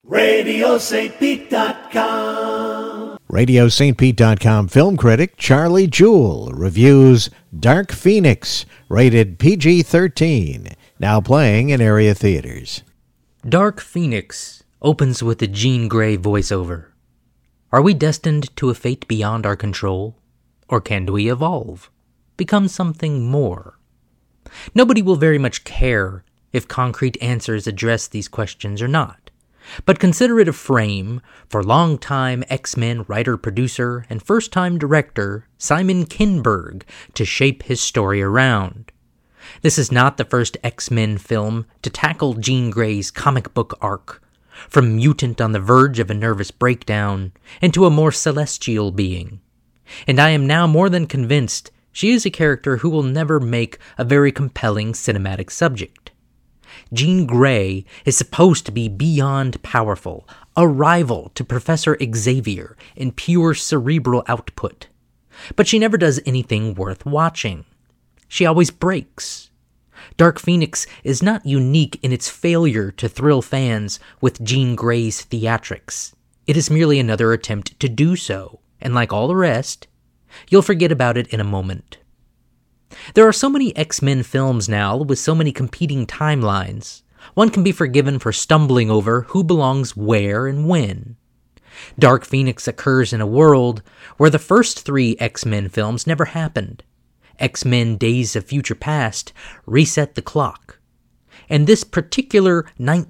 RadioSt.Pete.com. RadioSt.Pete.com film critic Charlie Jewell reviews Dark Phoenix, rated PG-13, now playing in area theaters. Dark Phoenix opens with a Jean Grey voiceover. Are we destined to a fate beyond our control? Or can we evolve? Become something more? Nobody will very much care if concrete answers address these questions or not. But consider it a frame for longtime X-Men writer-producer and first-time director Simon Kinberg to shape his story around. This is not the first X-Men film to tackle Jean Grey's comic book arc, from mutant on the verge of a nervous breakdown into a more celestial being. And I am now more than convinced she is a character who will never make a very compelling cinematic subject. Jean Grey is supposed to be beyond powerful, a rival to Professor Xavier in pure cerebral output. But she never does anything worth watching. She always breaks. Dark Phoenix is not unique in its failure to thrill fans with Jean Grey's theatrics. It is merely another attempt to do so, and like all the rest, you'll forget about it in a moment. There are so many X-Men films now with so many competing timelines. One can be forgiven for stumbling over who belongs where and when. Dark Phoenix occurs in a world where the first three X-Men films never happened. X-Men Days of Future Past reset the clock. And this particular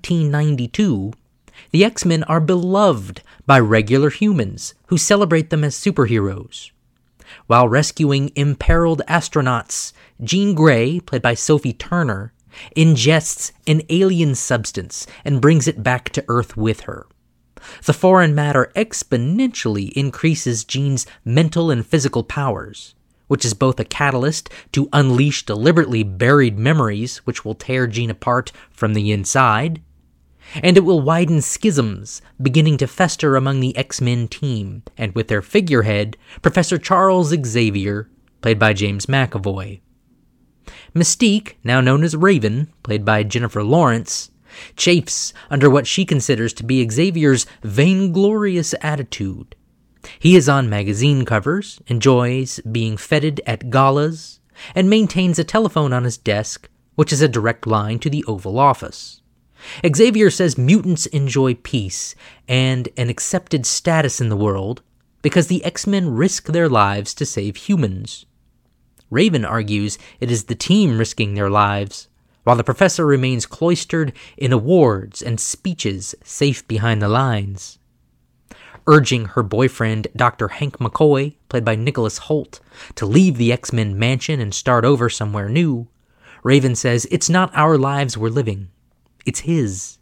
1992, the X-Men are beloved by regular humans who celebrate them as superheroes. While rescuing imperiled astronauts, Jean Grey, played by Sophie Turner, ingests an alien substance and brings it back to Earth with her. The foreign matter exponentially increases Jean's mental and physical powers, which is both a catalyst to unleash deliberately buried memories which will tear Jean apart from the inside, and it will widen schisms beginning to fester among the X-Men team, and with their figurehead, Professor Charles Xavier, played by James McAvoy. Mystique, now known as Raven, played by Jennifer Lawrence, chafes under what she considers to be Xavier's vainglorious attitude. He is on magazine covers, enjoys being feted at galas, and maintains a telephone on his desk, which is a direct line to the Oval Office. Xavier says mutants enjoy peace and an accepted status in the world because the X-Men risk their lives to save humans. Raven argues it is the team risking their lives, while the professor remains cloistered in awards and speeches safe behind the lines. Urging her boyfriend, Dr. Hank McCoy, played by Nicholas Hoult, to leave the X-Men mansion and start over somewhere new, Raven says it's not our lives we're living. It's his.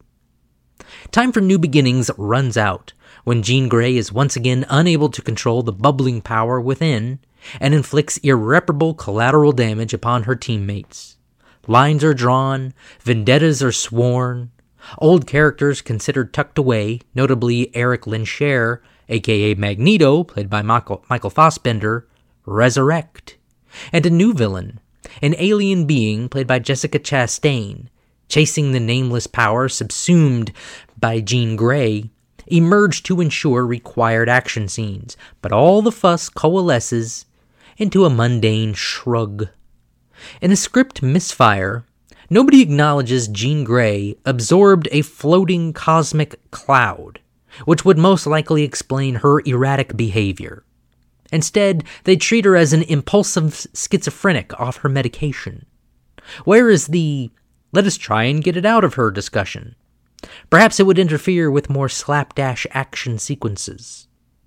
Time for new beginnings runs out when Jean Grey is once again unable to control the bubbling power within and inflicts irreparable collateral damage upon her teammates. Lines are drawn, vendettas are sworn, old characters considered tucked away, notably Eric Lensher, aka Magneto, played by Michael Fassbender, resurrect, and a new villain, an alien being played by Jessica Chastain, chasing the nameless power subsumed by Jean Grey, emerge to ensure required action scenes, but all the fuss coalesces into a mundane shrug. In a script misfire, nobody acknowledges Jean Grey absorbed a floating cosmic cloud, which would most likely explain her erratic behavior. Instead, they treat her as an impulsive schizophrenic off her medication. Where is the "let us try and get it out of her" discussion? Perhaps it would interfere with more slapdash action sequences.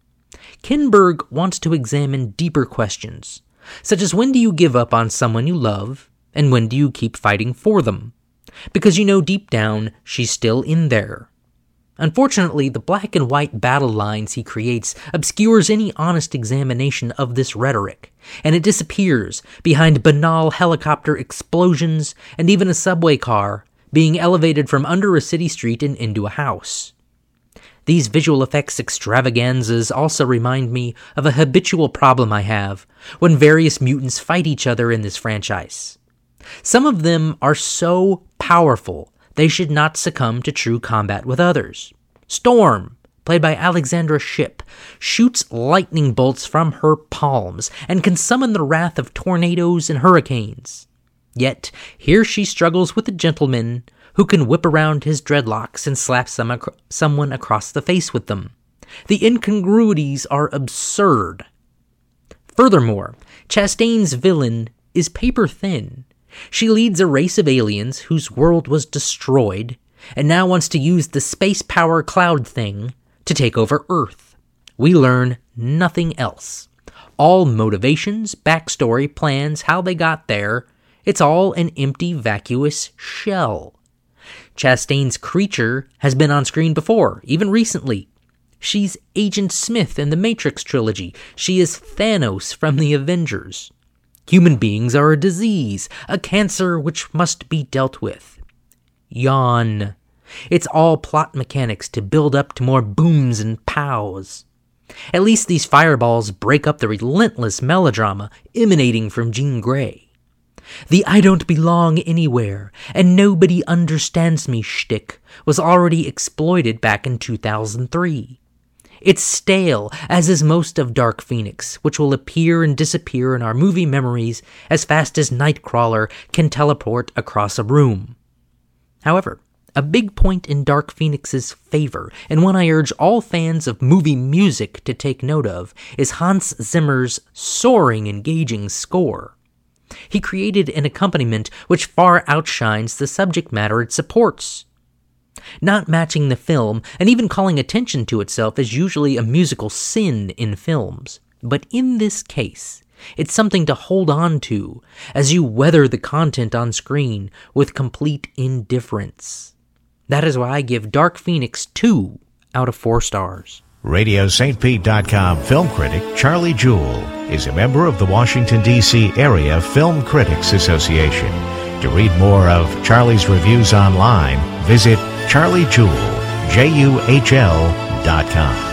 Kinberg wants to examine deeper questions, such as when do you give up on someone you love, and when do you keep fighting for them? Because you know deep down she's still in there. Unfortunately, the black and white battle lines he creates obscures any honest examination of this rhetoric, and it disappears behind banal helicopter explosions and even a subway car being elevated from under a city street and into a house. These visual effects extravaganzas also remind me of a habitual problem I have when various mutants fight each other in this franchise. Some of them are so powerful they should not succumb to true combat with others. Storm, played by Alexandra Shipp, shoots lightning bolts from her palms and can summon the wrath of tornadoes and hurricanes. Yet, here she struggles with a gentleman who can whip around his dreadlocks and slap someone across the face with them. The incongruities are absurd. Furthermore, Chastain's villain is paper thin. She leads a race of aliens whose world was destroyed and now wants to use the space power cloud thing to take over Earth. We learn nothing else. All motivations, backstory, plans, how they got there, it's all an empty, vacuous shell. Chastain's creature has been on screen before, even recently. She's Agent Smith in the Matrix trilogy. She is Thanos from the Avengers. Human beings are a disease, a cancer which must be dealt with. Yawn. It's all plot mechanics to build up to more booms and pows. At least these fireballs break up the relentless melodrama emanating from Jean Grey. The I don't belong anywhere and nobody understands me shtick was already exploited back in 2003. It's stale, as is most of Dark Phoenix, which will appear and disappear in our movie memories as fast as Nightcrawler can teleport across a room. However, a big point in Dark Phoenix's favor, and one I urge all fans of movie music to take note of, is Hans Zimmer's soaring, engaging score. He created an accompaniment which far outshines the subject matter it supports. Not matching the film, and even calling attention to itself, is usually a musical sin in films. But in this case, it's something to hold on to as you weather the content on screen with complete indifference. That is why I give Dark Phoenix 2 out of 4 stars. RadioSt.Pete.com film critic Charlie Jewell is a member of the Washington, D.C. Area Film Critics Association. To read more of Charlie's reviews online, visit CharlieJewell, JUHL.com.